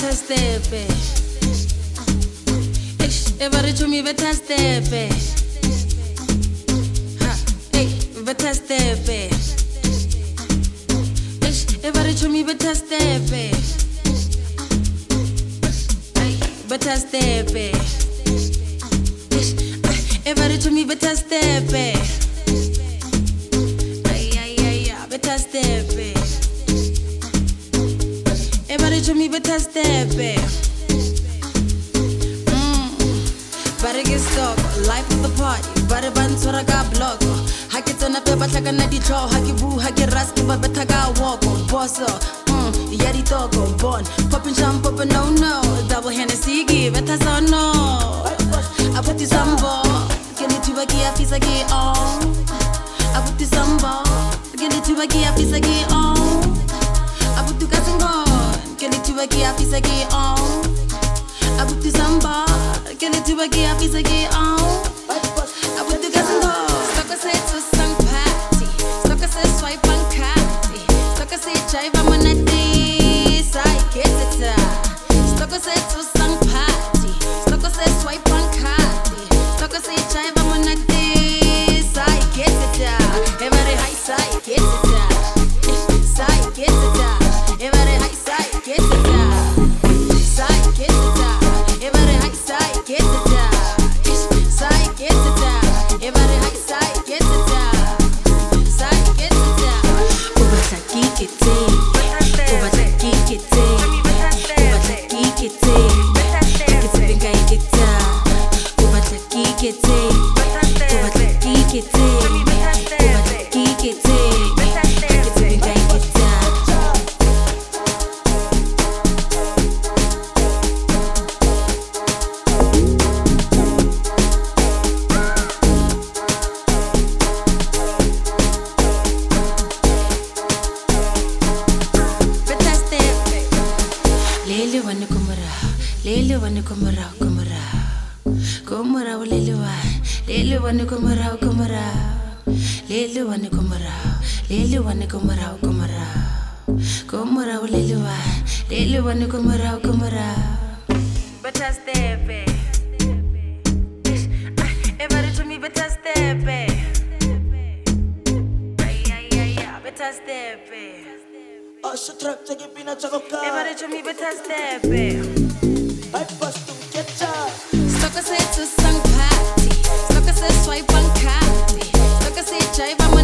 better step it. Everybody to me better step it. Hey, better step it. Everybody to me better step it. Better step it. Everybody to me better step it. Better step it. Everybody to me better step it. Better get stuck, life of the party. Better bands what I got block. I get on a paper like a nutty draw. I get boo, I get rascal, but better got walk on. Boss up, yeti talk on. Born, poppin' jump up and no. Double Hennessy, give it as I know. I put this on ball. Get it to a gear, fees I get on. I put this on ball. Get it to a gear, fees I get on. I put the gas and gone. Get it to a gear, fees I get on. I put this on ball. Get it to a gear, fees I get on. I put the gas and gone. Stock I say to some party. Stock I say swipe on carty. Stock I say drive, I'm on a this. I get it. Stock I say to some party. Stock I say swipe on carty. Stock I say drive, I'm on a this. I get it. Everybody high side, get it. Side, get it. Everybody high side, get it. Side, get it. Everybody high side, get it. Side, get it. Everybody high side, get it. Side, get it. Ubata kikete. Ubata kikete. Ubata kikete. Kikete benga iketa. Ubata kikete. Ubata kikete. Ubata kikete. Kikete benga iketa. Lele wane kumara, lele wane kumara, kumara, kumara, lele wane kumara, kumara, lele wane kumara, lele wane kumara, kumara, kumara, lele wane kumara, kumara. Better step it. Everybody to me better step it. Better step it. Everybody to me better step it. Stock I say to some party. Stock I say swipe on carty. Stock I say drive, I'm